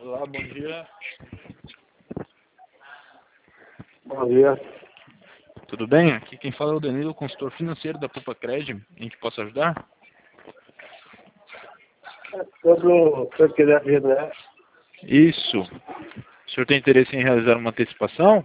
Olá, bom dia. Bom dia. Tudo bem? Aqui quem fala é o Danilo, consultor financeiro da Poupa Cred. Em que posso ajudar? Sobre o senhor quiser ver, né? Isso. O senhor tem interesse em realizar uma antecipação?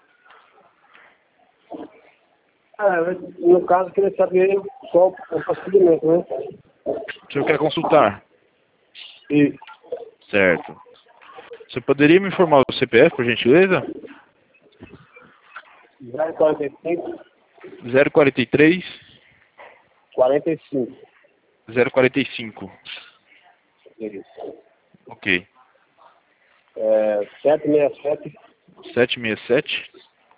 No caso, eu queria saber qual o procedimento, né? O senhor quer consultar? E Certo. Você poderia me informar o CPF, por gentileza? 045 043 45. 045. Isso. Ok. 767 767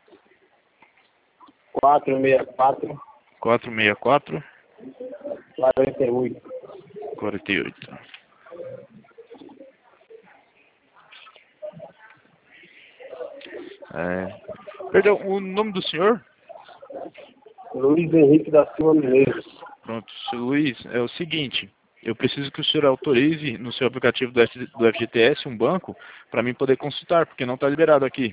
464 464 48. 48. Perdão, o nome do senhor? Luiz Henrique da Silva Mineiro. Pronto, seu Luiz, é o seguinte. Eu preciso que o senhor autorize no seu aplicativo do FGTS um banco para mim poder consultar, porque não está liberado aqui.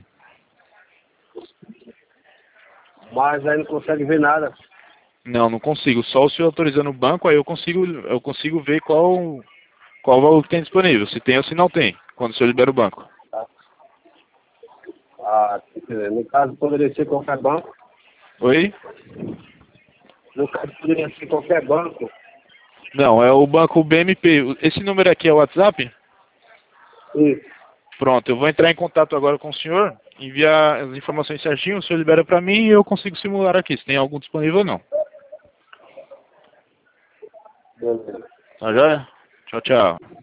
Mas aí não consegue ver nada. Não, não consigo. Só o senhor autorizando o banco, aí eu consigo ver qual valor que tem disponível, se tem ou se não tem, quando o senhor libera o banco. Quer dizer, no caso, poderia ser qualquer banco. Oi? No caso, poderia ser qualquer banco. Não, é o banco BMP. Esse número aqui é o WhatsApp? Isso. Pronto, eu vou entrar em contato agora com o senhor, enviar as informações certinho, o senhor libera para mim e eu consigo simular aqui, se tem algum disponível ou não. Beleza. Tá joia? Tchau, tchau.